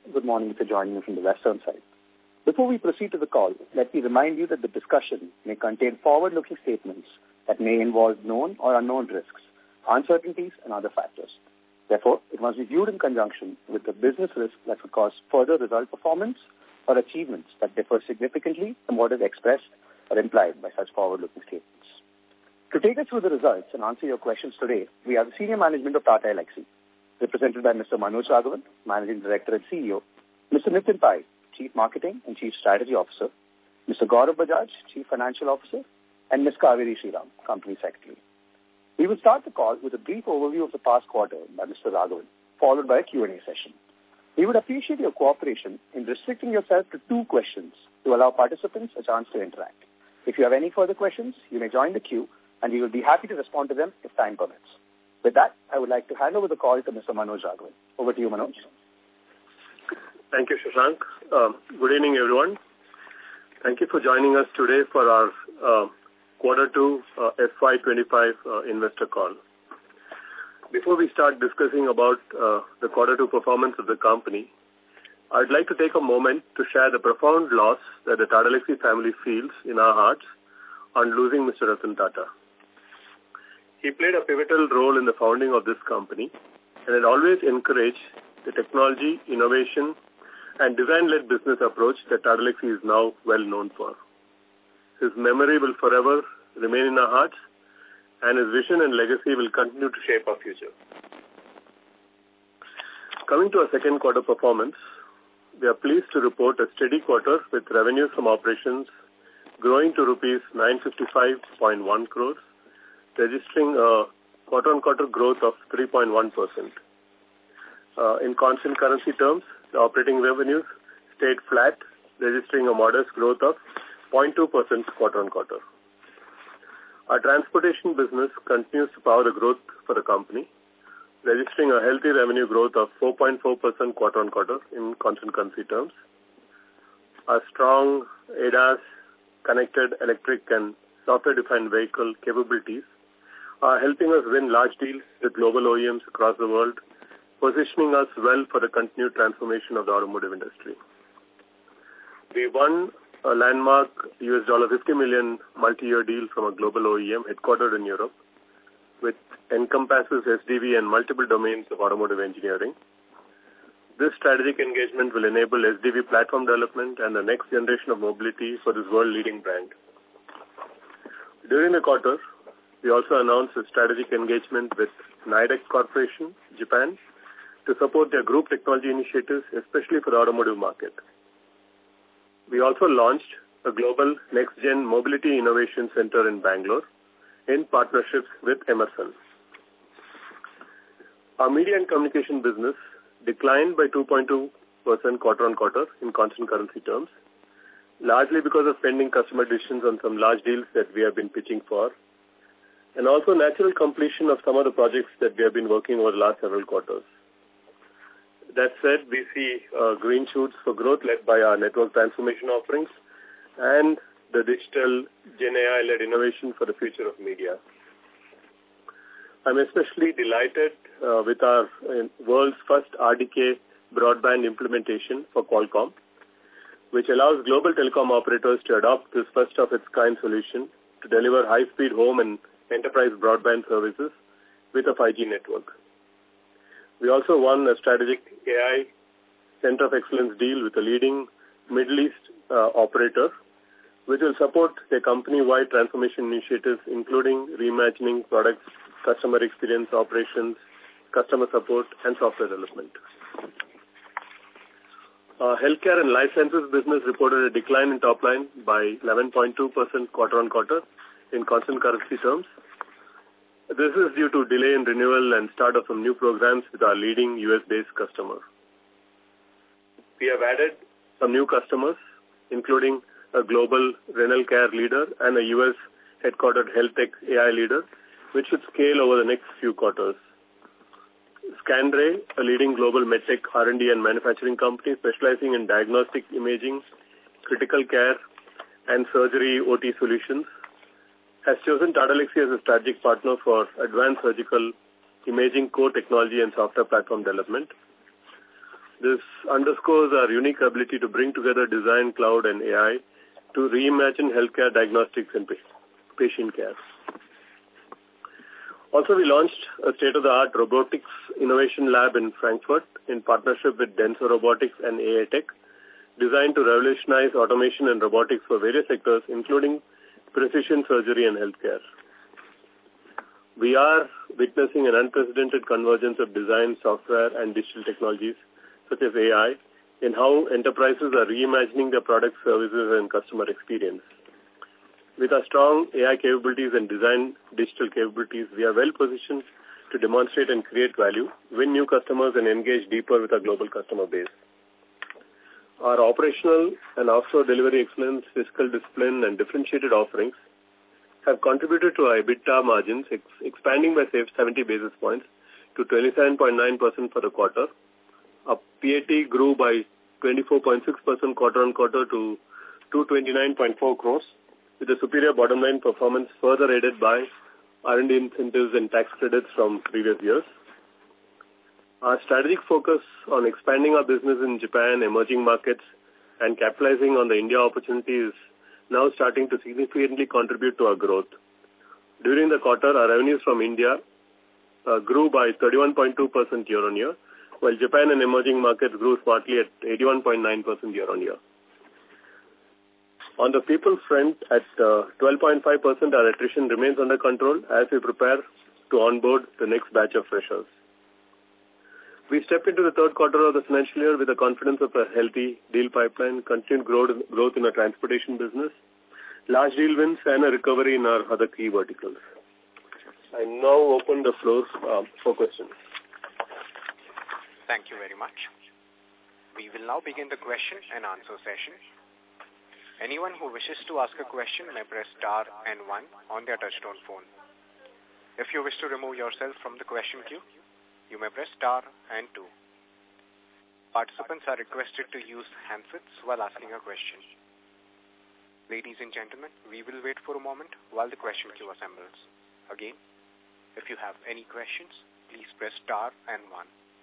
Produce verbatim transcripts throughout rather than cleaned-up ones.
good morning if you're joining me from the western side. Before we proceed to the call, let me remind you that the discussion may contain forward-looking statements that may involve known or unknown risks, uncertainties, and other factors. Therefore, it must be viewed in conjunction with the business risk that could cause further result performance or achievements that differ significantly from what is expressed or implied by such forward-looking statements. To take us through the results and answer your questions today, we have the senior management of Tata Elxsi, represented by Mister Manoj Raghavan, Managing Director and C E O, Mister Nitin Pai, Chief Marketing and Chief Strategy Officer, Mister Gaurav Bajaj, Chief Financial Officer, and Miz Kaveri Sriram, Company Secretary. We will start the call with a brief overview of the past quarter by Mister Raghavan, followed by a Q and A session. We would appreciate your cooperation in restricting yourself to two questions to allow participants a chance to interact. If you have any further questions, you may join the queue, and we will be happy to respond to them if time permits. With that, I would like to hand over the call to Mister Manoj Raghavan. Over to you, Manoj. Thank you, Shashank. Uh, good evening, everyone. Thank you for joining us today for our uh, Quarter two uh, F Y twenty-five uh, investor call. Before we start discussing about uh, the Quarter two performance of the company, I'd like to take a moment to share the profound loss that the Tata Elxsi family feels in our hearts on losing Mister Ratan Tata. He played a pivotal role in the founding of this company and had always encouraged the technology, innovation, and design-led business approach that Tata Elxsi is now well known for. His memory will forever remain in our hearts, and his vision and legacy will continue to shape our future. Coming to our second quarter performance, we are pleased to report a steady quarter with revenues from operations growing to rupees nine hundred fifty-five point one crores, registering a quarter-on-quarter growth of three point one percent. Uh, in constant currency terms, the operating revenues stayed flat, registering a modest growth of zero point two percent quarter-on-quarter. Our transportation business continues to power the growth for the company, registering a healthy revenue growth of four point four percent quarter-on-quarter in constant currency terms. Our strong A D A S, connected electric and software-defined vehicle capabilities are helping us win large deals with global O E Ms across the world, positioning us well for the continued transformation of the automotive industry. We won a landmark U S dollar fifty million multi-year deal from a global O E M headquartered in Europe, which encompasses S D V and multiple domains of automotive engineering. This strategic engagement will enable S D V platform development and the next generation of mobility for this world-leading brand. During the quarter, we also announced a strategic engagement with Nidec Corporation, Japan, to support their group technology initiatives, especially for the automotive market. We also launched a global next-gen mobility innovation center in Bangalore in partnerships with Emerson. Our media and communication business declined by two point two percent quarter-on-quarter in constant currency terms, largely because of pending customer decisions on some large deals that we have been pitching for, and also natural completion of some of the projects that we have been working over the last several quarters. That said, we see uh, green shoots for growth led by our network transformation offerings and the digital Gen A I-led innovation for the future of media. I'm especially delighted uh, with our uh, world's first R D K broadband implementation for Qualcomm, which allows global telecom operators to adopt this first-of-its-kind solution to deliver high-speed home and enterprise broadband services with a five G network. We also won a strategic A I Center of Excellence deal with a leading Middle East uh, operator, which will support their company-wide transformation initiatives, including reimagining products, customer experience, operations, customer support, and software development. Uh, healthcare and life sciences business reported a decline in top line by eleven point two percent quarter-on-quarter in constant currency terms. This is due to delay in renewal and start of some new programs with our leading U S-based customer. We have added some new customers, including a global renal care leader and a U S-headquartered health tech A I leader, which should scale over the next few quarters. Scandray, a leading global medtech R and D and manufacturing company specializing in diagnostic imaging, critical care, and surgery O T solutions, has chosen Tata Elxsi as a strategic partner for advanced surgical imaging core technology and software platform development. This underscores our unique ability to bring together design, cloud, and A I to reimagine healthcare diagnostics and patient care. Also, we launched a state-of-the-art robotics innovation lab in Frankfurt in partnership with Denso Robotics and A I Tech, designed to revolutionize automation and robotics for various sectors, including precision surgery and healthcare. We are witnessing an unprecedented convergence of design, software, and digital technologies, such as A I, in how enterprises are reimagining their products, services, and customer experience. With our strong A I capabilities and design digital capabilities, we are well positioned to demonstrate and create value, win new customers, and engage deeper with our global customer base. Our operational and offshore delivery excellence, fiscal discipline, and differentiated offerings have contributed to our EBITDA margins ex- expanding by seventy basis points to twenty-seven point nine percent for the quarter. Our P A T grew by twenty-four point six percent quarter-on-quarter to two hundred twenty-nine point four crores, with a superior bottom line performance further aided by R and D incentives and tax credits from previous years. Our strategic focus on expanding our business in Japan, emerging markets, and capitalizing on the India opportunity is now starting to significantly contribute to our growth. During the quarter, our revenues from India uh, grew by thirty-one point two percent year-on-year, while Japan and emerging markets grew smartly at eighty-one point nine percent year-on-year. On the people front, at uh, twelve point five percent, our attrition remains under control as we prepare to onboard the next batch of freshers. We step into the third quarter of the financial year with the confidence of a healthy deal pipeline, continued growth, growth in our transportation business, large deal wins, and a recovery in our other key verticals. I now open the floor uh, for questions. Thank you very much. We will now begin the question and answer session. Anyone who wishes to ask a question may press star and one on their touchtone phone. If you wish to remove yourself from the question queue, you may press star and two. Participants are requested to use handsets while asking a question. Ladies and gentlemen, we will wait for a moment while the question queue assembles. Again, if you have any questions, please press star and one.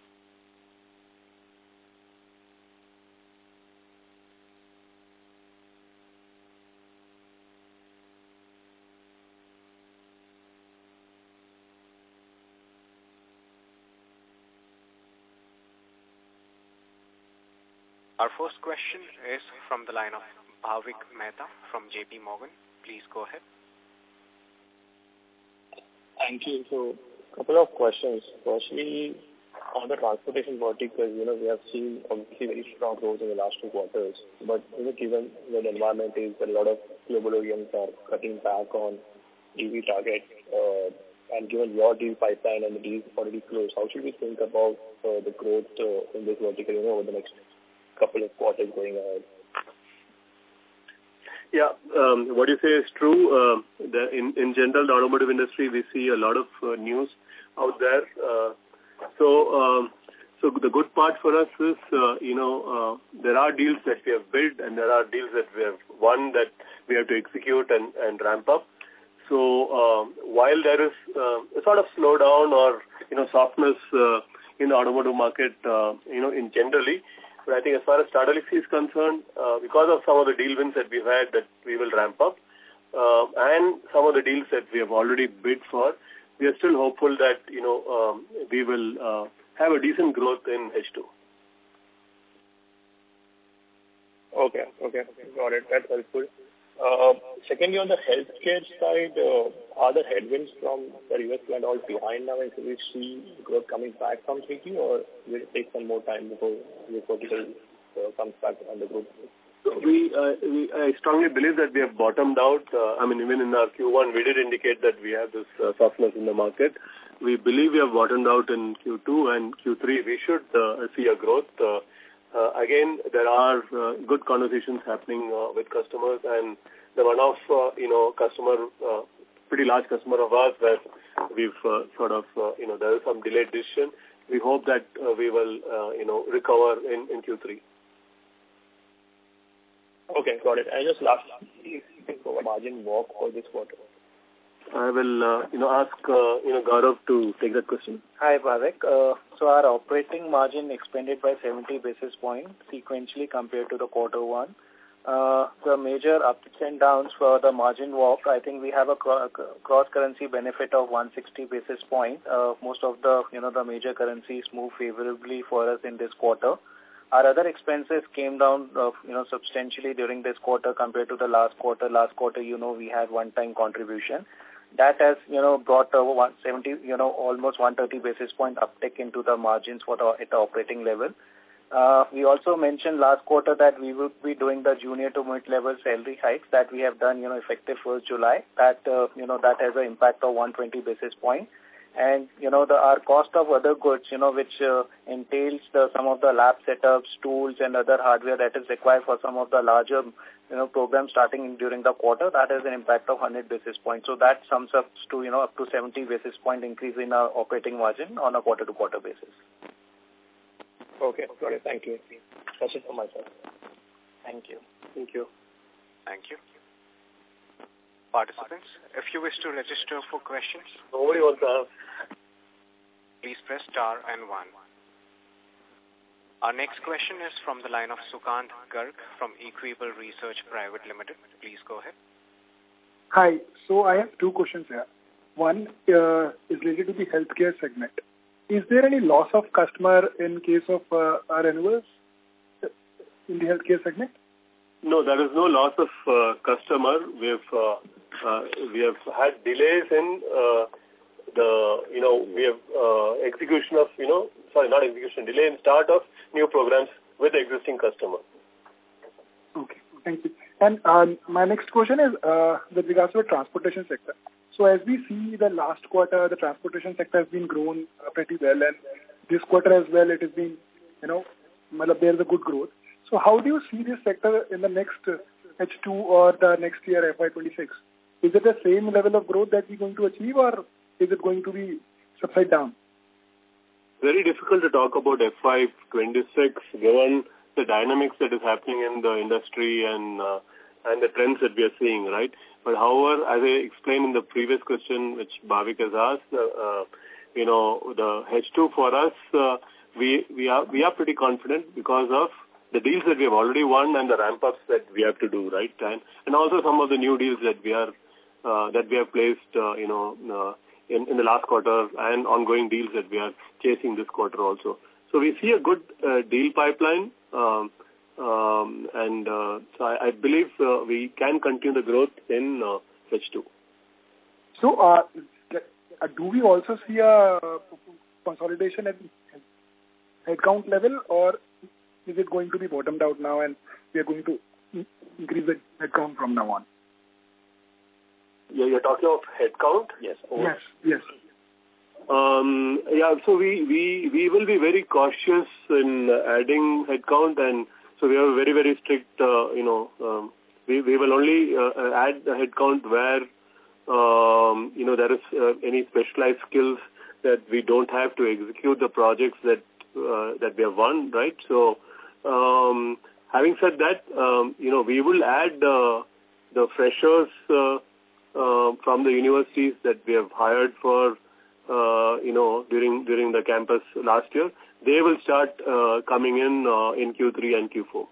Our first question is from the line of Bhavik Mehta from J P Morgan. Please go ahead. Thank you. So, a couple of questions. Firstly, on the transportation vertical, you know, we have seen obviously very strong growth in the last two quarters. But you know, given the environment is that a lot of global O E Ms are cutting back on E V targets, uh, and given your deal pipeline and the deals already closed, how should we think about uh, the growth uh, in this vertical, you know, over the next couple of quarters going ahead? Yeah, um, what you say is true. Uh, the, in, in general, the automotive industry, we see a lot of uh, news out there. Uh, so, um, so the good part for us is, uh, you know, uh, there are deals that we have built and there are deals that we have won that we have to execute and, and ramp up. So, um, while there is uh, a sort of slowdown or, you know, softness uh, in the automotive market, uh, you know, in generally, but I think as far as Tata Elxsi is concerned, uh, because of some of the deal wins that we've had that we will ramp up, uh, and some of the deals that we have already bid for, we are still hopeful that, you know, um, we will uh, have a decent growth in H two. Okay, okay, got it. That's helpful. Uh, secondly, on the healthcare side, uh, are the headwinds from the U S plant all behind now, and so we see growth coming back from three Q, or will it take some more time before this vertical uh, comes back on the group? So we, uh, we, I strongly believe that we have bottomed out. Uh, I mean, even in our Q one, we did indicate that we have this uh, softness in the market. We believe we have bottomed out in Q two, and Q three we should uh, see a growth. Uh, Uh, again, there are uh, good conversations happening uh, with customers, and the one-off, uh, you know, customer, uh, pretty large customer of ours where we've uh, sort of, uh, you know, there is some delayed decision. We hope that uh, we will, uh, you know, recover in, in Q three. Okay, got it. And just last, if you can go margin walk for this quarter. I will, uh, you know, ask, uh, you know, Gaurav to take that question. Hi, Bhavik. Uh, so our operating margin expanded by seventy basis points sequentially compared to the quarter one. Uh, the major ups and downs for the margin walk, I think we have a cross-currency benefit of one hundred sixty basis points. Uh, most of the, you know, the major currencies move favorably for us in this quarter. Our other expenses came down, uh, you know, substantially during this quarter compared to the last quarter. Last quarter, you know, we had one-time contribution. That has, you know, brought a one hundred seventy, you know, almost one hundred thirty basis point uptick into the margins for the, at the operating level. Uh, we also mentioned last quarter that we would be doing the junior to mid-level salary hikes that we have done, you know, effective first July. That, uh, you know, that has an impact of one hundred twenty basis point. And, you know, the, our cost of other goods, you know, which uh, entails the, some of the lab setups, tools, and other hardware that is required for some of the larger, you know, programs starting in, during the quarter, that has an impact of one hundred basis points. So that sums up to, you know, up to seventy basis point increase in our operating margin on a quarter-to-quarter basis. Okay, got it. Thank you. That's it from my side. Thank you. Thank you. Thank you. Participants, if you wish to register for questions, nobody wants to ask. Please press star and one. Our next question is from the line of Sukant Garg from Equable Research Private Limited. Please go ahead. Hi. So I have two questions here. One uh, is related to the healthcare segment. Is there any loss of customer in case of uh, our renewals in the healthcare segment? No, there is no loss of uh, customer. We have uh, uh, we have had delays in uh, the you know we have uh, execution of you know sorry not execution delay in start of new programs with the existing customer. Okay, thank you. And um, my next question is uh, with regards to the transportation sector. So as we see the last quarter, the transportation sector has been grown uh, pretty well, and this quarter as well, it has been, you know, there's a good growth. So how do you see this sector in the next uh, H two or the next year, F Y twenty-six? Is it the same level of growth that we're going to achieve, or is it going to be upside down? Very difficult to talk about F Y twenty-six given the dynamics that is happening in the industry and uh, and the trends that we are seeing, right? But however, as I explained in the previous question which Bhavik has asked, uh, uh, you know, the H two for us, uh, we we are we are pretty confident because of the deals that we have already won and the ramp-ups that we have to do, right? And and also some of the new deals that we are uh, that we have placed, uh, you know, uh, in in the last quarter and ongoing deals that we are chasing this quarter also. So we see a good uh, deal pipeline. Um, Um, and uh, so I, I believe uh, we can continue the growth in uh, H two. So uh, do we also see a consolidation at headcount level, or is it going to be bottomed out now and we are going to increase the headcount from now on? Yeah, you're talking of headcount? Yes. Yes, yes. Um, yeah, so we, we, we will be very cautious in adding headcount, and so we have a very, very strict, uh, you know, um, we, we will only uh, add the headcount where, um, you know, there is uh, any specialized skills that we don't have to execute the projects that uh, that we have won, right? So, um, having said that, um, you know, we will add uh, the freshers uh, uh, from the universities that we have hired for, uh, you know, during during the campus last year. They will start uh, coming in uh, in Q three and Q four.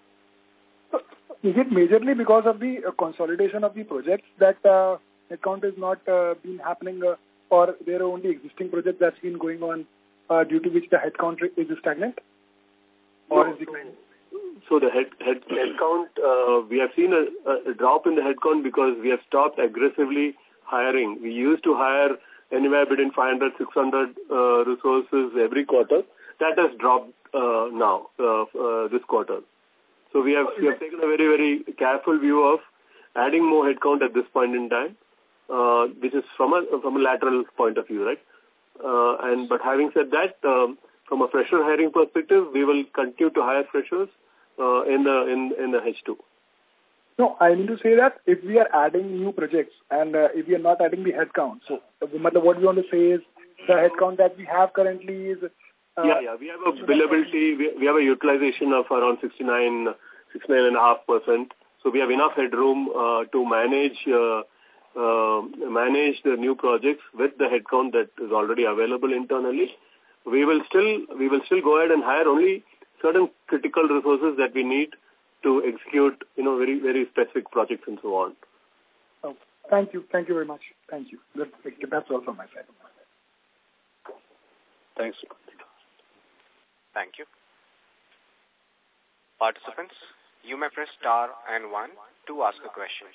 Is it majorly because of the uh, consolidation of the projects that uh, headcount is not uh, been happening, uh, or there are only existing projects that's been going on uh, due to which the headcount is stagnant? Or No, is declining? So the head, head headcount, uh, we have seen a, a drop in the headcount because we have stopped aggressively hiring. We used to hire anywhere between five hundred, six hundred uh, resources every quarter. That has dropped uh, now, uh, uh, this quarter. So we have we have taken a very, very careful view of adding more headcount at this point in time, uh, which is from a from a lateral point of view, right? Uh, and but having said that, um, from a fresher hiring perspective, we will continue to hire freshers uh, in the in in the H two. No, I mean to say that if we are adding new projects and uh, if we are not adding the headcount, so what we want to say is the headcount that we have currently is. Uh, yeah, yeah, we have a billability, we, we have a utilization of around sixty-nine, sixty-nine and a half percent. So we have enough headroom uh, to manage, uh, uh, manage the new projects with the headcount that is already available internally. We will still we will still go ahead and hire only certain critical resources that we need to execute, you know, very very specific projects and so on. Oh, thank you, thank you very much. Thank you. That, that's all from my side. Thanks. Thank you. Participants, you may press star and one to ask a question.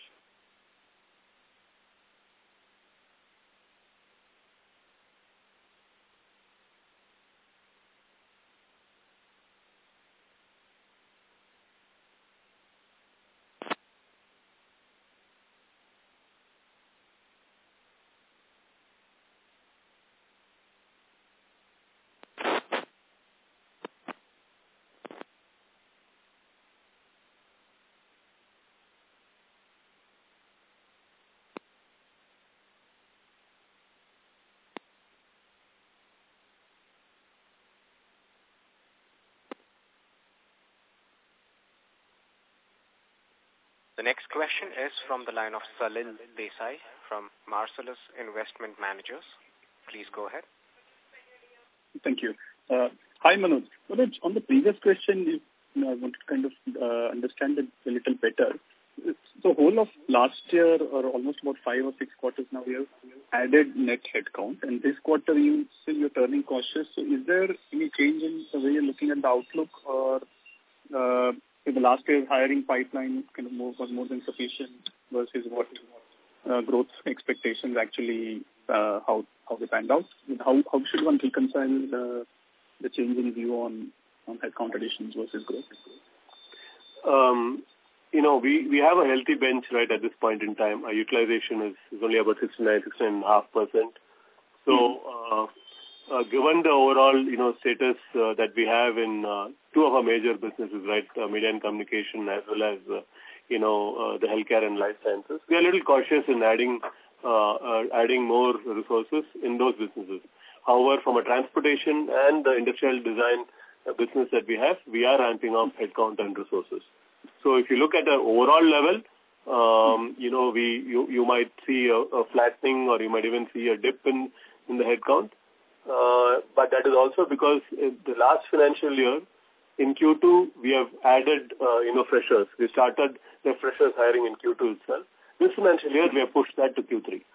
The next question is from the line of Salil Desai from Marcellus Investment Managers. Please go ahead. Thank you. Uh, hi, Manoj. Manoj, on the previous question, you know, I want to kind of uh, understand it a little better. So whole of last year, or almost about five or six quarters now, we have added net headcount, and this quarter you still you're turning cautious. So is there any change in the way you're looking at the outlook, or uh, in the last year's hiring pipeline kind of more, was more than sufficient versus what uh, growth expectations actually uh, how how they panned out? How how should one reconcile the the change in view on on headcount additions versus growth? Um, you know, we, we have a healthy bench right at this point in time. Our utilization is, is only about sixty-nine, sixty-nine point five percent. So, uh, uh, given the overall, you know, status uh, that we have in uh, two of our major businesses, right, uh, media and communication as well as, uh, you know, uh, the healthcare and life sciences, we are a little cautious in adding uh, uh, adding more resources in those businesses. However, from a transportation and the industrial design uh, business that we have, we are ramping up headcount and resources. So if you look at the overall level, um, you know, we you, you might see a, a flattening, or you might even see a dip in, in the headcount. Uh, but that is also because in the last financial year, in Q two, we have added, uh, you know, freshers. We started the freshers hiring in Q two itself. This financial year, we have pushed that to Q three.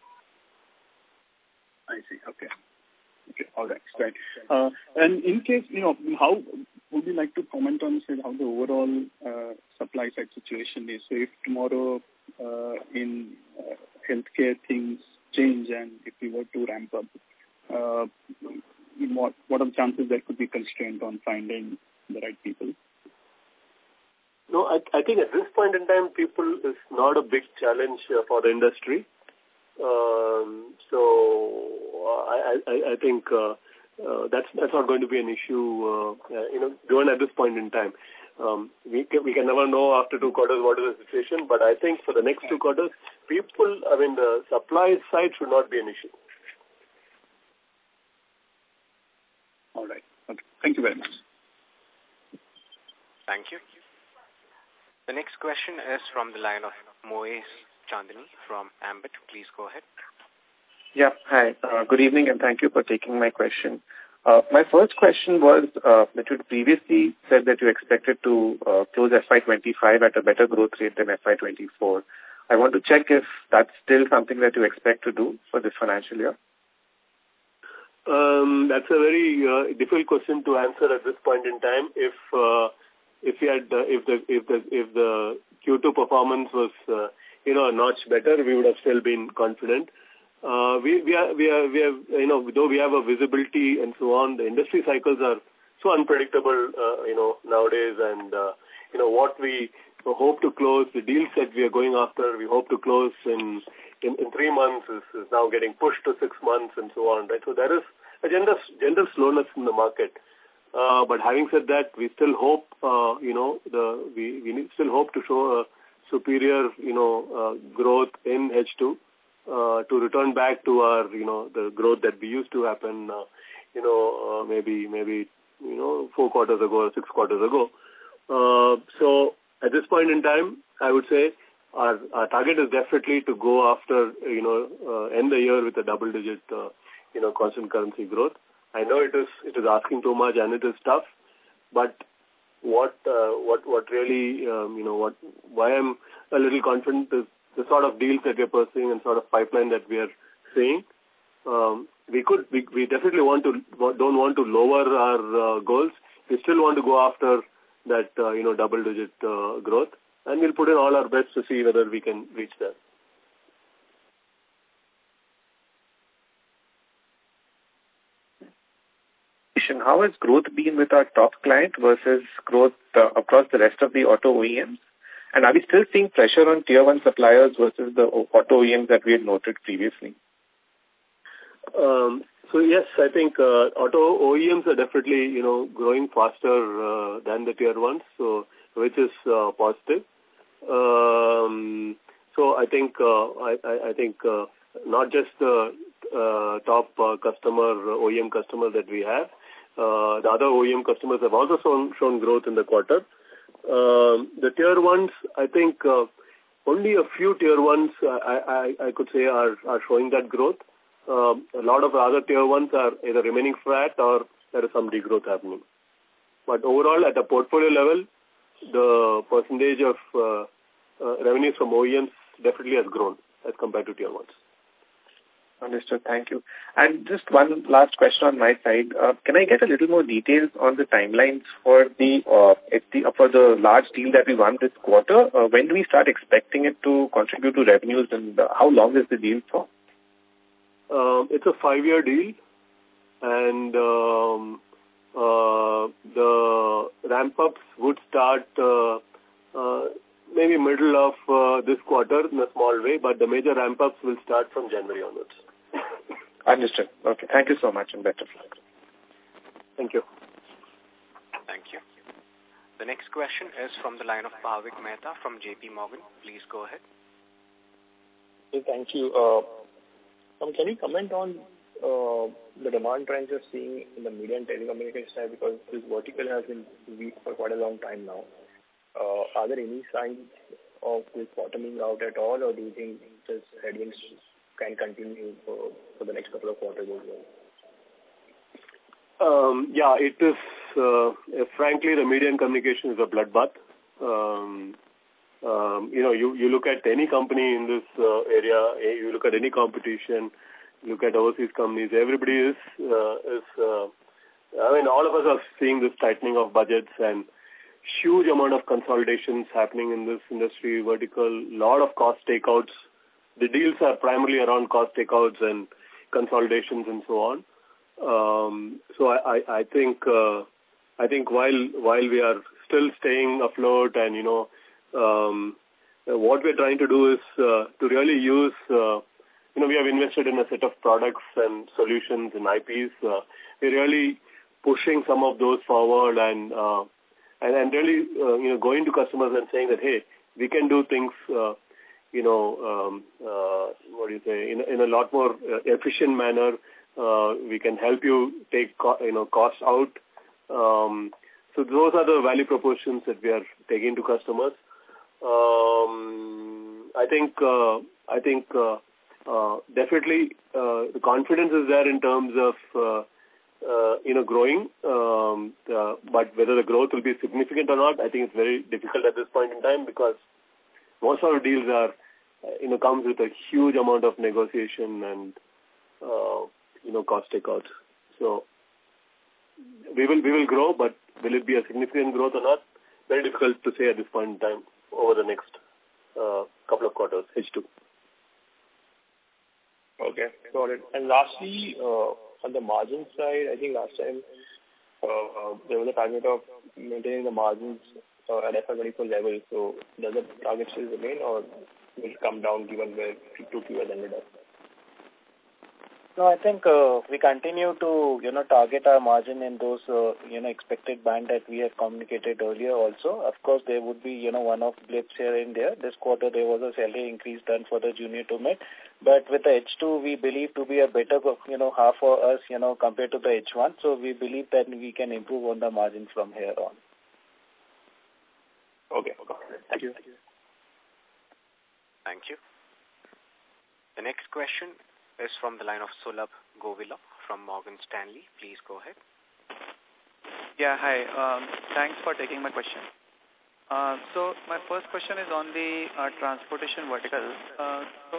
I see. Okay. Okay. All right. Right. Uh, and in case, you know, how would you like to comment on, say, how the overall uh, supply side situation is? So if tomorrow uh, in uh, healthcare things change and if we were to ramp up, uh, what what are the chances there could be constraint on finding the right people? No, I, I think at this point in time, people is not a big challenge uh, for the industry. Um, so uh, I, I, I think uh, uh, that's that's not going to be an issue. Uh, uh, you know, given at this point in time, um, we can, we can never know after two quarters what is the situation. But I think for the next two quarters, people, I mean, the supply side should not be an issue. All right. Okay. Thank you very much. Thank you. The next question is from the line of Moez Chandani from Ambit. Please go ahead. Yeah, hi. Uh, good evening, and thank you for taking my question. Uh, my first question was uh, that you previously said that you expected to uh, close F Y twenty-five at a better growth rate than F Y twenty-four. I want to check if that's still something that you expect to do for this financial year. Um, that's a very uh, difficult question to answer at this point in time. If uh, if we had uh, if the if the if the Q two performance was uh, you know a notch better, we would have still been confident. Uh, we we are we are we have you know though we have a visibility and so on. The industry cycles are so unpredictable, uh, you know nowadays, and uh, you know what we hope to close, the deals that we are going after, we hope to close in in, in three months is, is now getting pushed to six months and so on. Right, so there is a general general slowness in the market. Uh, but having said that, we still hope, uh, you know, the we, we still hope to show a superior, you know, uh, growth in H two uh, to return back to our, you know, the growth that we used to happen, uh, you know, uh, maybe maybe you know four quarters ago or six quarters ago. Uh, so at this point in time, I would say our, our target is definitely to go after, you know, uh, end the year with a double-digit, uh, you know, constant currency growth. I know it is it is asking too much and it is tough, but what uh, what what really, um, you know, what why I'm a little confident is the sort of deals that we're pursuing and sort of pipeline that we are seeing. Um, we could we, we definitely want to don't want to lower our uh, goals. We still want to go after that, uh, you know, double-digit uh, growth. And we'll put in all our best to see whether we can reach that. How has growth been with our top client versus growth uh, across the rest of the auto O E Ms? And are we still seeing pressure on tier one suppliers versus the auto O E Ms that we had noted previously? Um, so yes, I think uh, auto O E Ms are definitely, you know, growing faster uh, than the tier ones, so which is uh, positive. Um, so I think uh, I, I, I think uh, not just the uh, top uh, customer O E M customer that we have, uh, the other O E M customers have also shown, shown growth in the quarter. Um, the tier ones, I think uh, only a few tier ones I, I, I could say are, are showing that growth. Um, a lot of other tier ones are either remaining flat or there is some degrowth happening. But overall, at a portfolio level, the percentage of uh, uh, revenues from O E Ms definitely has grown as compared to tier ones. Understood. Thank you. And just one last question on my side. Uh, can I get a little more details on the timelines for the, uh, the for the large deal that we won this quarter? Uh, when do we start expecting it to contribute to revenues, and uh, how long is the deal for? Um, it's a five-year deal, and um, uh, the ramp-ups would start uh, uh, maybe middle of uh, this quarter in a small way, but the major ramp-ups will start from January onwards. Understood. Okay. Thank you so much, and better luck. Thank you. Thank you. The next question is from the line of Bhavik Mehta from J P Morgan. Please go ahead. Hey, thank you. Uh, Um, can you comment on uh, the demand trends you're seeing in the media and telecommunications side, because this vertical has been weak for quite a long time now? Uh, are there any signs of this bottoming out at all, or do you think this headwinds can continue for, for the next couple of quarters as well? Um, yeah, it is, uh, frankly, the media and communication is a bloodbath. Um, Um, you know, you, you look at any company in this uh, area, you look at any competition, look at overseas companies, everybody is, uh, is uh, I mean, all of us are seeing this tightening of budgets and huge amount of consolidations happening in this industry vertical, lot of cost takeouts. The deals are primarily around cost takeouts and consolidations and so on. Um, so I, I, I think, uh, I think while, while we are still staying afloat and, you know, Um, what we're trying to do is uh, to really use, uh, you know, we have invested in a set of products and solutions and I Ps. Uh, we're really pushing some of those forward and uh, and, and really, uh, you know, going to customers and saying that, hey, we can do things, uh, you know, um, uh, what do you say, in, in a lot more uh, efficient manner. Uh, we can help you take, co- you know, costs out. Um, so those are the value propositions that we are taking to customers. Um, I think uh, I think uh, uh, definitely uh, the confidence is there in terms of uh, uh, you know growing, um, uh, but whether the growth will be significant or not, I think it's very difficult at this point in time, because most of our deals are uh, you know comes with a huge amount of negotiation and uh, you know cost takeouts. So we will we will grow, but will it be a significant growth or not? Very difficult to say at this point in time. Over the next uh, couple of quarters, H two. Okay, got it. And lastly, uh, on the margin side, I think last time uh, there was a target of maintaining the margins uh, at F Y twenty-four level. So does the target still remain, or will it come down given where two Q has ended up? No, I think uh, we continue to, you know, target our margin in those, uh, you know, expected band that we have communicated earlier also. Of course, there would be, you know, one-off blips here and there. This quarter, there was a salary increase done for the junior to mid. But with the H two, we believe to be a better, you know, half for us, you know, compared to the H one. So we believe that we can improve on the margin from here on. Okay. Thank you. Thank you. The next question is from the line of Sulabh Govila from Morgan Stanley. Please go ahead. Yeah, hi. Um, thanks for taking my question. Uh, so my first question is on the uh, transportation vertical. Uh, so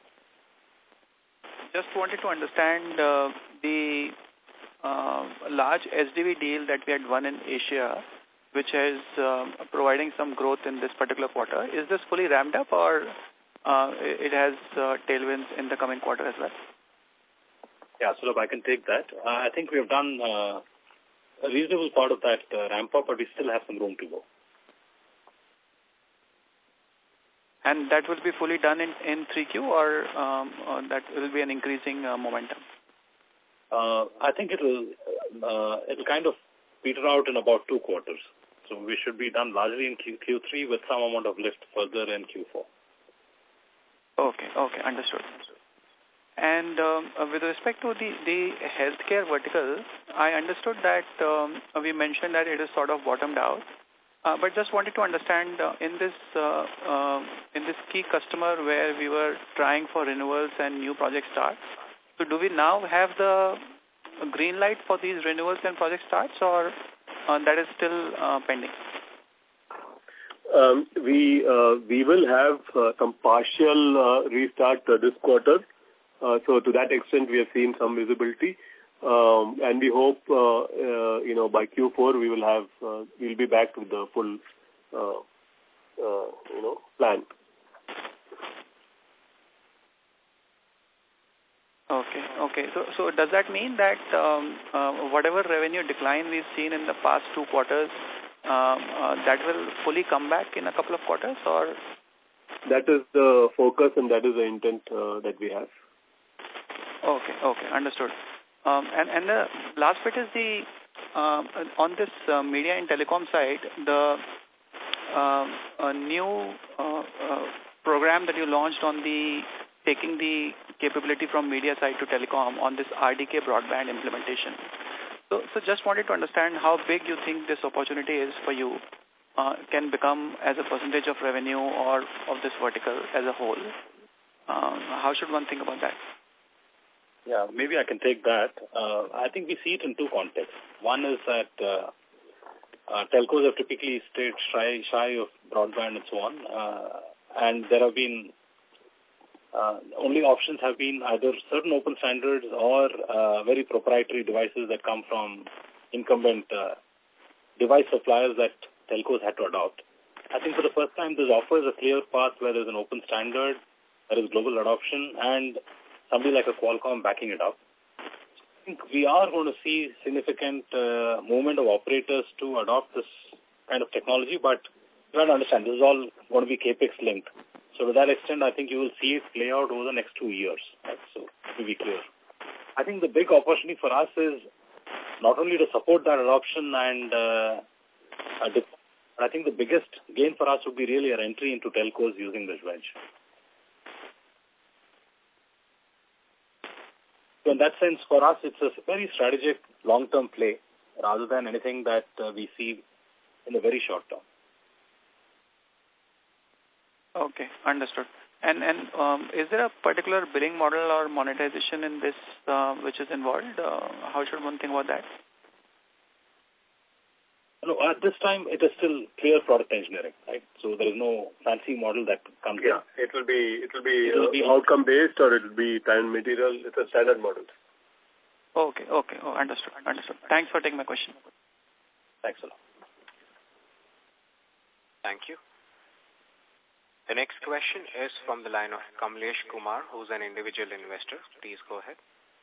just wanted to understand uh, the uh, large S D V deal that we had won in Asia, which is uh, providing some growth in this particular quarter. Is this fully ramped up, or uh, it has uh, tailwinds in the coming quarter as well? Yeah, Sulabh, I can take that. Uh, I think we have done uh, a reasonable part of that uh, ramp up, but we still have some room to go. And that will be fully done in, in three Q, or, um, or that will be an increasing uh, momentum? Uh, I think it will uh, it'll kind of peter out in about two quarters. So we should be done largely in Q, Q3 with some amount of lift further in Q four. Okay, okay, understood. And um, uh, with respect to the, the healthcare vertical, I understood that um, we mentioned that it is sort of bottomed out. Uh, but just wanted to understand uh, in this uh, uh, in this key customer where we were trying for renewals and new project starts, so do we now have the green light for these renewals and project starts, or uh, that is still uh, pending? Um, we uh, we will have uh, some partial uh, restart uh, this quarter. Uh, so to that extent, we have seen some visibility. Um, and we hope, uh, uh, you know, by Q four we will have, uh, we'll be back with the full, uh, uh, you know, plan. Okay, okay. So, so does that mean that um, uh, whatever revenue decline we've seen in the past two quarters, um, uh, that will fully come back in a couple of quarters, or? That is the focus and that is the intent uh, that we have. Okay, okay, understood. Um, and, and the last bit is the, uh, on this uh, media and telecom side, the uh, a new uh, uh, program that you launched on the taking the capability from media side to telecom on this R D K broadband implementation. So, so just wanted to understand how big you think this opportunity is for you, uh, can become as a percentage of revenue or of this vertical as a whole. Um, how should one think about that? Yeah, maybe I can take that. Uh, I think we see it in two contexts. One is that uh, uh, telcos have typically stayed shy, shy of broadband and so on, uh, and there have been uh, only options have been either certain open standards or uh, very proprietary devices that come from incumbent uh, device suppliers that telcos had to adopt. I think for the first time this offers a clear path where there's an open standard, there is global adoption, and somebody like a Qualcomm backing it up. I think we are going to see significant uh, movement of operators to adopt this kind of technology, but you have to understand, this is all going to be CAPEX linked. So to that extent, I think you will see it play out over the next two years. Right? So to be clear. I think the big opportunity for us is not only to support that adoption and uh, but I think the biggest gain for us would be really our entry into telcos using this wedge. So in that sense, for us, it's a very strategic long-term play rather than anything that uh, we see in the very short term. Okay, understood. And and um, is there a particular billing model or monetization in this uh, which is involved? Uh, how should one think about that? No, at this time, it is still clear product engineering, right? So there is no fancy model that comes yeah, in. It will be, it will be, it will be uh, outcome-based or it will be time material. It's a standard model. Okay, okay. Oh, understood, understood. Thanks for taking my question. Thanks a lot. Thank you. The next question is from the line of Kamlesh Kumar, who's an individual investor. Please go ahead.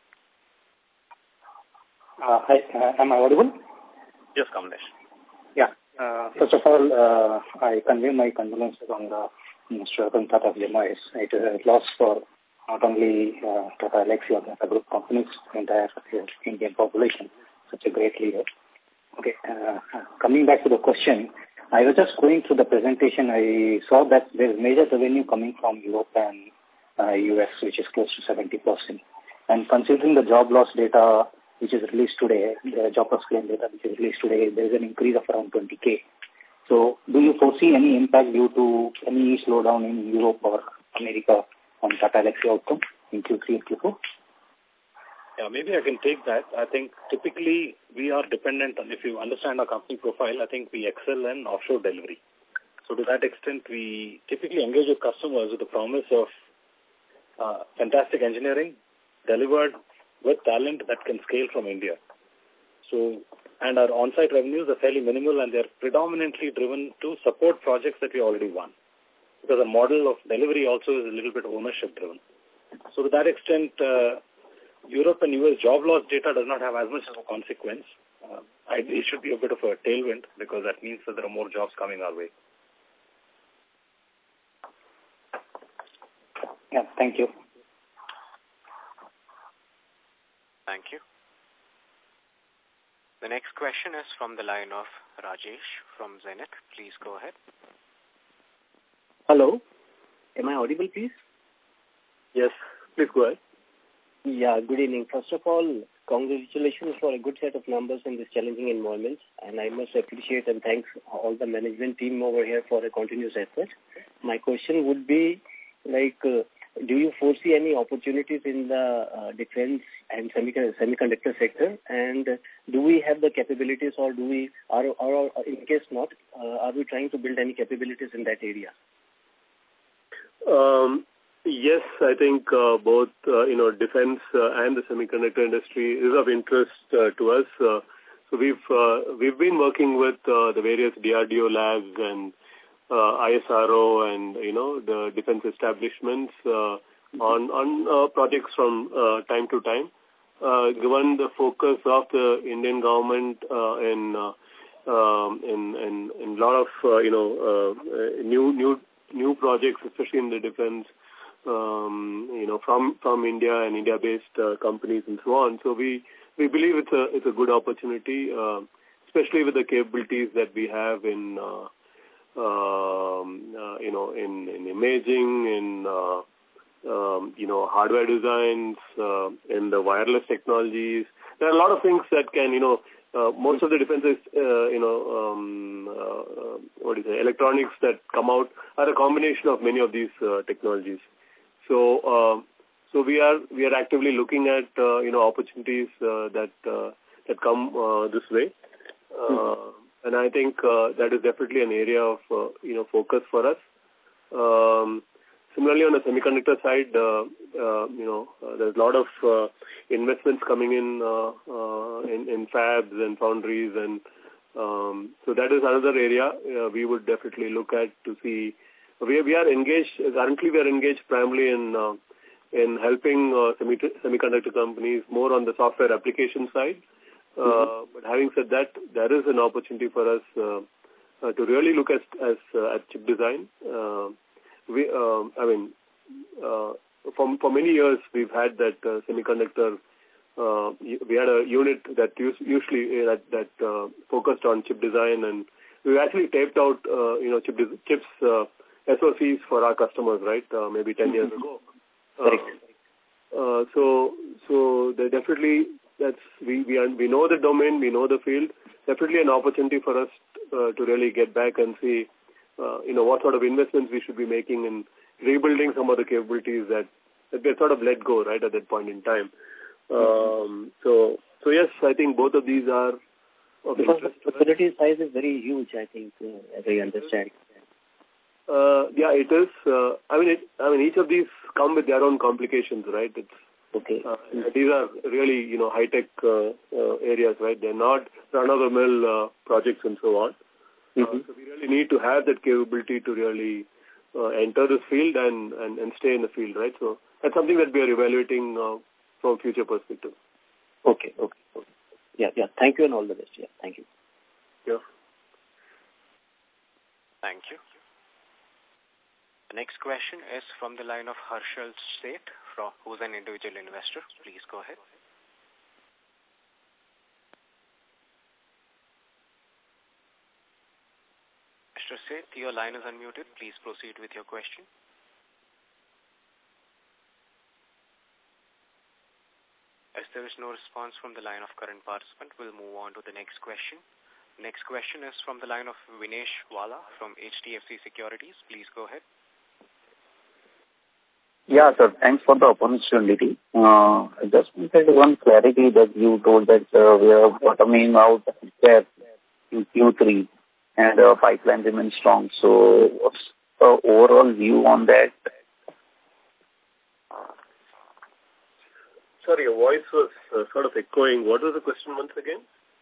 Uh, hi, uh, am I audible? Yes, Kamlesh. Yeah. Uh, first of all, uh, I convey my condolences on the Mister Tata demise. It is a loss for not only uh, Tata Elxsi or Tata Group companies, the entire Indian population, such a great leader. Okay, uh, coming back to the question, I was just going through the presentation. I saw that there is major revenue coming from Europe and uh, U S, which is close to seventy percent. And considering the job loss data which is released today, the job loss claim data which is released today, there is an increase of around twenty K. So do you foresee any impact due to any slowdown in Europe or America on Tata Elxsi outcome in Q three and Q four? Yeah, maybe I can take that. I think typically we are dependent on, if you understand our company profile, I think we excel in offshore delivery. So to that extent, we typically engage with customers with the promise of uh, fantastic engineering delivered with talent that can scale from India. So, and our on-site revenues are fairly minimal, and they're predominantly driven to support projects that we already won. Because the model of delivery also is a little bit ownership driven. So to that extent, uh, Europe and U S job loss data does not have as much of a consequence. Uh, it should be a bit of a tailwind because that means that there are more jobs coming our way. Yeah, thank you. Thank you. The next question is from the line of Rajesh from Zenith. Please go ahead. Hello. Am I audible, please? Yes, please go ahead. Yeah, good evening. First of all, congratulations for a good set of numbers in this challenging environment. And I must appreciate and thank all the management team over here for a continuous effort. My question would be, like, uh, do you foresee any opportunities in the uh, defense and semiconductor sector? And uh, do we have the capabilities, or do we, or, or in case not, uh, are we trying to build any capabilities in that area? Um, yes, I think uh, both, uh, you know, defense uh, and the semiconductor industry is of interest uh, to us. Uh, so we've uh, we've been working with uh, the various D R D O labs and uh, I S R O and, you know, the defense establishments uh, mm-hmm. on on uh, projects from uh, time to time. Uh, given the focus of the Indian government uh, in, uh, um, in in in a lot of uh, you know uh, new new new projects, especially in the defense, um, you know, from from India and India-based uh, companies and so on. So we we believe it's a it's a good opportunity, uh, especially with the capabilities that we have in uh, um, uh, you know in, in imaging, in uh, um, you know hardware designs, uh, in the wireless technologies. There are a lot of things that can you know. Uh, most of the defenses, uh, you know, um, uh, what is it, electronics that come out are a combination of many of these uh, technologies. So, uh, so we are we are actively looking at uh, you know opportunities uh, that uh, that come uh, this way, uh, mm-hmm. and I think uh, that is definitely an area of uh, you know focus for us. Um, Similarly, on the semiconductor side, uh, uh, you know, uh, there's a lot of uh, investments coming in, uh, uh, in in fabs and foundries, and um, so that is another area uh, we would definitely look at to see. We we are engaged currently. We are engaged primarily in uh, in helping uh, semi semiconductor companies more on the software application side. Uh, mm-hmm. But having said that, there is an opportunity for us uh, uh, to really look at as uh, at chip design. Uh, We, uh, I mean, uh, for, for many years we've had that uh, semiconductor, uh, we had a unit that usually uh, that, that uh, focused on chip design, and we actually taped out, uh, you know, chip chips uh, S O Cs for our customers, right, uh, maybe ten years ago. Uh, uh, so, so they definitely, that's, we, we, are, we know the domain, we know the field, definitely an opportunity for us uh, to really get back and see Uh, you know, what sort of investments we should be making in rebuilding some of the capabilities that, that we sort of let go, right, at that point in time. Um, so, so yes, I think both of these are of because interest. The facility size is very huge, I think, uh, as I understand. Uh, yeah, it is. Uh, I mean, it, I mean, each of these come with their own complications, right? It's, okay. Uh, these are really, you know, high-tech uh, uh, areas, right? They're not run-of-the-mill uh, projects and so on. Mm-hmm. Uh, so we really need to have that capability to really uh, enter this field and, and, and stay in the field, right? So that's something that we are evaluating uh, from future perspective. Okay, okay, okay. Yeah, yeah. Thank you and all the best. Yeah, thank you. Yeah. Thank you. The next question is from the line of Harshal Seth, from, who's an individual investor. Please go ahead. Mister Seth, your line is unmuted. Please proceed with your question. As there is no response from the line of current participant, we'll move on to the next question. Next question is from the line of Vinesh Wala from H D F C Securities. Please go ahead. Yeah, sir. Thanks for the opportunity. Uh, I just wanted one clarity that you told that uh, we are bottoming out there in Q three and uh, pipeline remains strong. So what's the overall view on that? Sorry, your voice was uh, sort of echoing. What was the question once again?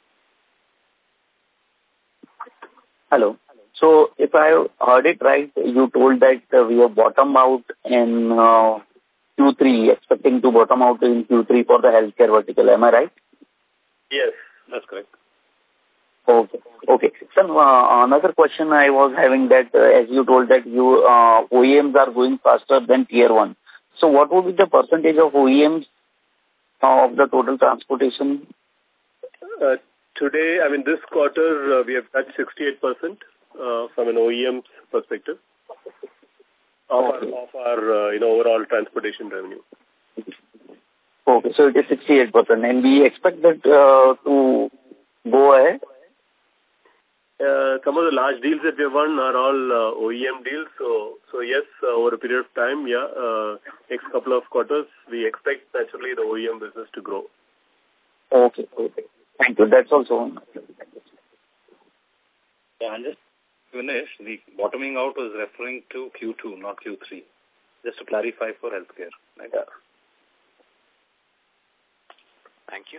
Hello. So if I heard it right, you told that uh, we have bottomed out in uh, Q three, expecting to bottom out in Q three for the healthcare vertical. Am I right? Yes, that's correct. Okay. Okay. Sir, uh, another question I was having that, uh, as you told that you uh, O E Ms are going faster than Tier one. So what would be the percentage of O E Ms uh, of the total transportation? Uh, today, I mean, this quarter, uh, we have touched sixty-eight percent uh, from an O E M perspective of Okay. our, of our uh, you know, overall transportation revenue. Okay, so it is sixty-eight percent. And we expect that uh, to go ahead? Uh, some of the large deals that we have won are all uh, O E M deals. So, so yes, uh, over a period of time, yeah, uh, next couple of quarters, we expect naturally the O E M business to grow. Okay, okay. Thank you. That's also. Yeah, and just to finish, the bottoming out was referring to Q two, not Q three. Just to clarify for healthcare. Right? Yeah. Thank you.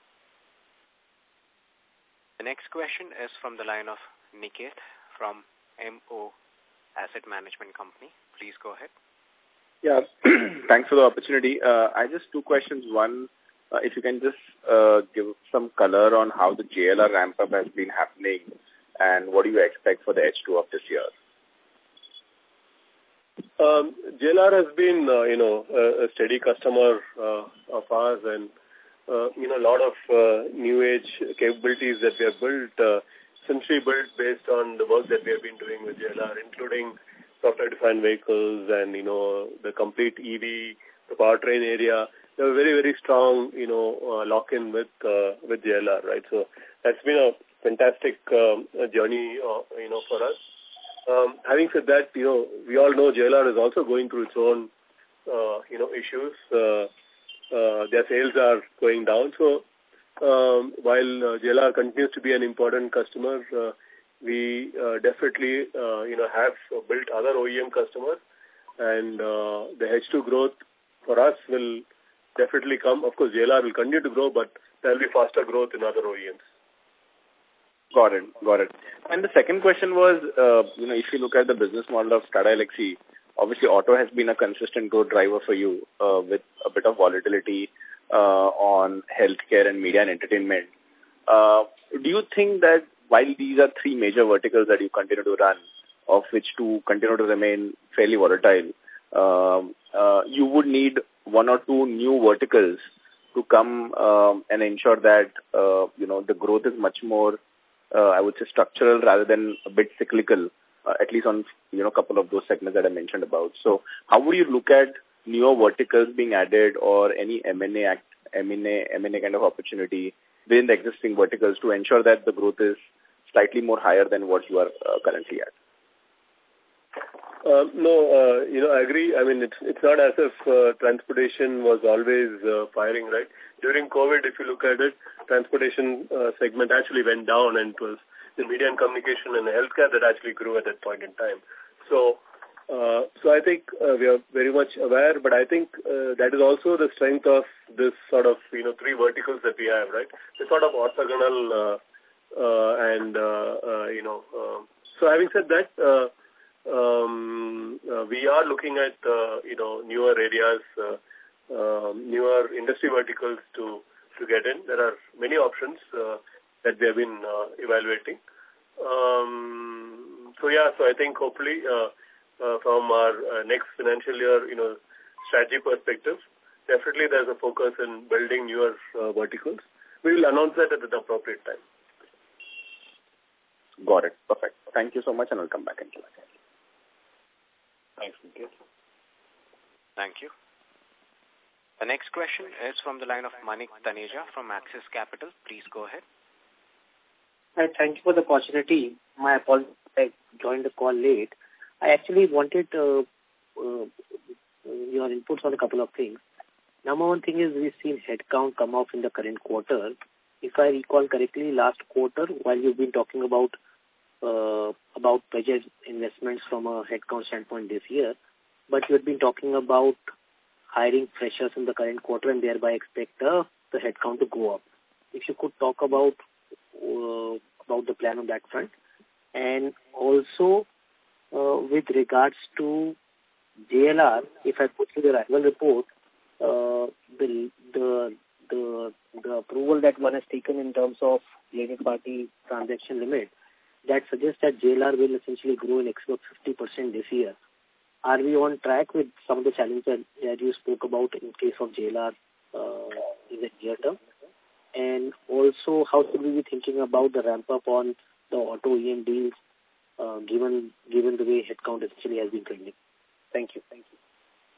The next question is from the line of Niket from M O Asset Management Company. Please go ahead. Yeah, thanks for the opportunity. Uh, I just two questions. One, uh, if you can just uh, give some color on how the J L R ramp-up has been happening and what do you expect for the H two of this year? Um, J L R has been, uh, you know, a, a steady customer uh, of ours, and uh, you know, a lot of uh, new age capabilities that we have built, uh, essentially built based on the work that we have been doing with J L R, including software-defined vehicles and, you know, the complete E V, the powertrain area. They have a very, very strong, you know, uh, lock-in with uh, with J L R, right? So that's been a fantastic um, journey, uh, you know, for us. Um, having said that, you know, we all know J L R is also going through its own, uh, you know, issues. Uh, uh, their sales are going down. So um, while uh, J L R continues to be an important customer, uh, we uh, definitely, uh, you know, have built other O E M customers, and uh, the H two growth for us will definitely come. Of course, J L R will continue to grow, but there will be faster growth in other O E Ms. Got it. Got it. And the second question was, uh, you know, if you look at the business model of Tata Elxsi, obviously auto has been a consistent growth driver for you uh, with a bit of volatility uh, on healthcare and media and entertainment. Uh, do you think that while these are three major verticals that you continue to run, of which two continue to remain fairly volatile, um, uh, you would need one or two new verticals to come um, and ensure that, uh, you know, the growth is much more Uh, I would say structural rather than a bit cyclical, uh, at least on, you know, a couple of those segments that I mentioned about. So how would you look at newer verticals being added or any M and A act, M and A, M and A kind of opportunity within the existing verticals to ensure that the growth is slightly more higher than what you are uh, currently at? Uh, no, uh, you know, I agree. I mean, it's it's not as if uh, transportation was always uh, firing, right? During COVID, if you look at it, transportation uh, segment actually went down, and it was the media and communication and healthcare that actually grew at that point in time. So, uh, so I think uh, we are very much aware, but I think uh, that is also the strength of this sort of, you know, three verticals that we have, right? It's sort of orthogonal, uh, uh, and uh, uh, you know. Uh, so, having said that. Uh, Um, uh, we are looking at, uh, you know, newer areas, uh, uh, newer industry verticals to, to get in. There are many options uh, that we have been uh, evaluating. Um, so, yeah, so I think hopefully uh, uh, from our uh, next financial year, you know, strategy perspective, definitely there's a focus in building newer uh, verticals. We will announce that at the appropriate time. Got it. Perfect. Thank you so much, and I'll come back in July. Thanks, Niket. Thank you. The next question is from the line of Manik Taneja from Axis Capital. Please go ahead. Hi, thank you for the opportunity. My apologies, I joined the call late. I actually wanted uh, uh, your inputs on a couple of things. Number one thing is we've seen headcount come off in the current quarter. If I recall correctly, last quarter, while you've been talking about uh, about budget investments from a headcount standpoint this year, but you had been talking about hiring freshers in the current quarter and thereby expect uh, the headcount to go up. If you could talk about uh, about the plan on that front. And also, uh, with regards to J L R, if I put through the annual report, uh, the, the the the approval that one has taken in terms of related party transaction limit, that suggests that J L R will essentially grow in excess of fifty percent this year. Are we on track with some of the challenges that you spoke about in case of J L R uh, in the near term? And also, how should we be thinking about the ramp-up on the auto E M deals, uh, given given the way headcount essentially has been trending? Thank you. Thank you.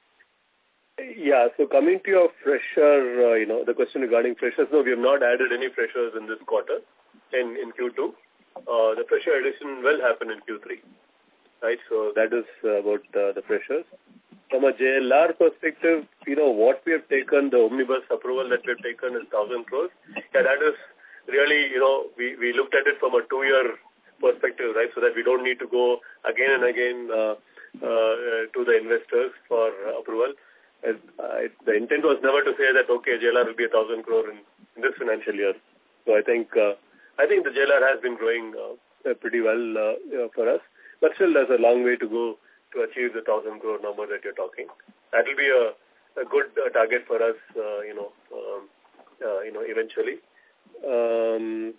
Yeah, so coming to your fresher, uh, you know, the question regarding freshers, no, we have not added any freshers in this quarter, in, in Q two. Uh, the fresher addition will happen in Q three, right? So that is uh, about uh, the freshers. From a J L R perspective, you know, what we have taken, the omnibus approval that we have taken is one thousand crores. Yeah, that is really, you know, we, we looked at it from a two-year perspective, right, so that we don't need to go again and again uh, uh, to the investors for uh, approval. As, uh, it, the intent was never to say that, okay, J L R will be one thousand crore in, in this financial year. So I think uh, I think the J L R has been growing uh, pretty well uh, uh, for us, but still there's a long way to go to achieve the one thousand crore number that you're talking. That will be a, a good uh, target for us, uh, you know, um, uh, you know, eventually. Um,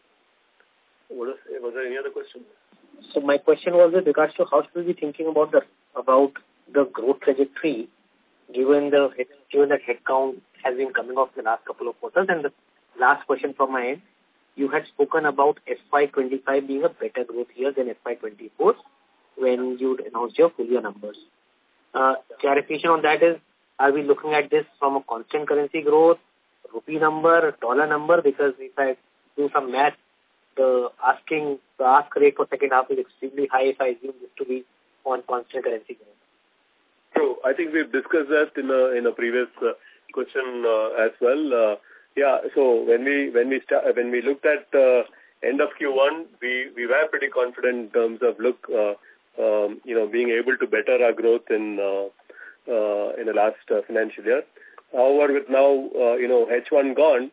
what is, was there any other question? So my question was with regards to how should we be thinking about the about the growth trajectory, given the given that headcount has been coming off the last couple of quarters. And the last question from my end, you had spoken about F Y twenty-five being a better growth year than F Y twenty-four when you announced your full year numbers. Uh, clarification on that is, are we looking at this from a constant currency growth, rupee number, dollar number? Because if I do some math, the asking the ask rate for second half is extremely high if I assume this to be on constant currency growth. So I think we've discussed that in a in a previous uh, question uh, as well. Uh, yeah. So when we when we start when we looked at uh, end of Q one, we we were pretty confident in terms of look, uh, um, you know, being able to better our growth in uh, uh, in the last uh, financial year. However, with now uh, you know H one gone,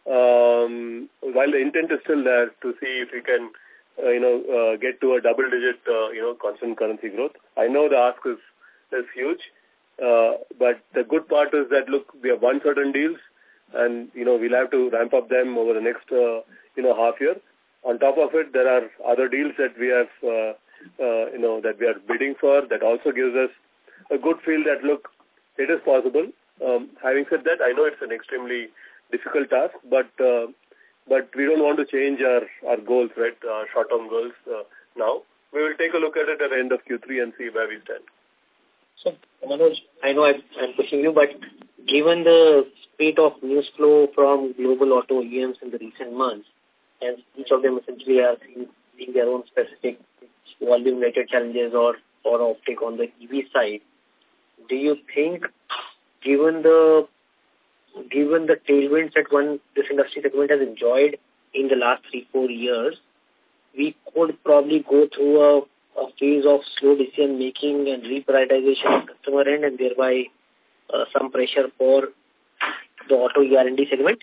um, while the intent is still there to see if we can uh, you know uh, get to a double digit uh, you know constant currency growth. I know the ask is is huge, uh, but the good part is that look, we have won certain deals, and you know we'll have to ramp up them over the next uh, you know half year. On top of it, there are other deals that we have uh, uh, you know that we are bidding for. That also gives us a good feel that look, it is possible. Um, having said that, I know it's an extremely difficult task, but uh, but we don't want to change our our goals, right? Our short-term goals uh, now. We will take a look at it at the end of Q three and see where we stand. So, Manoj, I know I'm, I'm pushing you, but given the spate of news flow from global auto E Ms in the recent months, and each of them essentially are seeing, seeing their own specific volume-related challenges or, or uptake on the E V side, do you think, given the given the tailwinds that one this industry segment has enjoyed in the last three, four years, we could probably go through a a phase of slow decision-making and reprioritization of customer end and thereby uh, some pressure for the auto E R and D segment?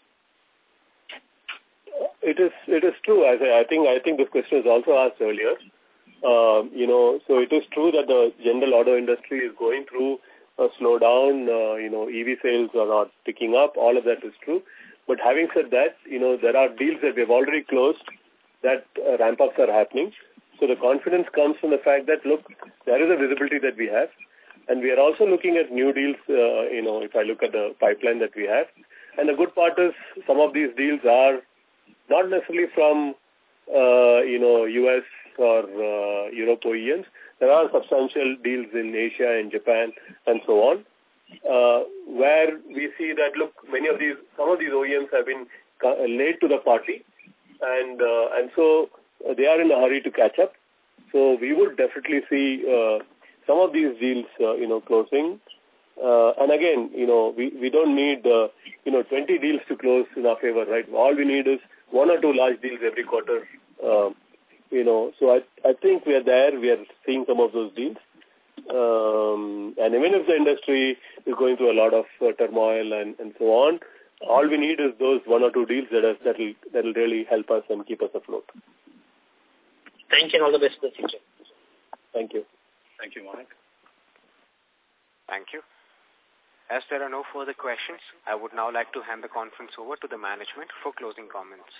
It is it is true. As I, I think I think this question was also asked earlier. Uh, you know, so it is true that the general auto industry is going through a slowdown. Uh, you know, E V sales are not picking up. All of that is true. But having said that, you know, there are deals that we have already closed that uh, ramp-ups are happening. So the confidence comes from the fact that, look, there is a visibility that we have. And we are also looking at new deals, uh, you know, if I look at the pipeline that we have. And the good part is some of these deals are not necessarily from, uh, you know, U S or uh, Europe O E Ms. There are substantial deals in Asia and Japan and so on, uh, where we see that, look, many of these, some of these O E Ms have been late to the party. And, uh, and so, Uh, they are in a hurry to catch up. So we would definitely see uh, some of these deals, uh, you know, closing Uh, and again, you know, we, we don't need, uh, you know, twenty deals to close in our favor, right? All we need is one or two large deals every quarter. Um, you know, so I, I think we are there. We are seeing some of those deals. Um, and even if the industry is going through a lot of uh, turmoil and, and so on, all we need is those one or two deals that are, that will that will really help us and keep us afloat. Thank you and all the best for the future. Thank you. Thank you, Manik. Thank you. As there are no further questions, I would now like to hand the conference over to the management for closing comments.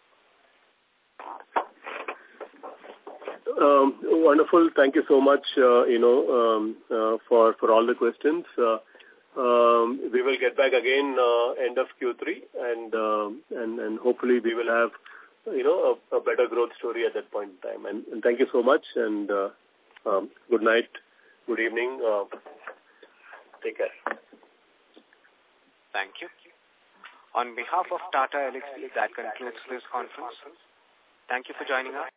Um, wonderful. Thank you so much, uh, you know, um, uh, for, for all the questions. Uh, um, we will get back again uh, end of Q three, and, um, and and hopefully we will have, you know, a, a better growth story at that point in time. And, and thank you so much, and uh, um, good night, good evening. Uh, take care. Thank you. On behalf of Tata Elxsi, that concludes this conference. Thank you for joining us.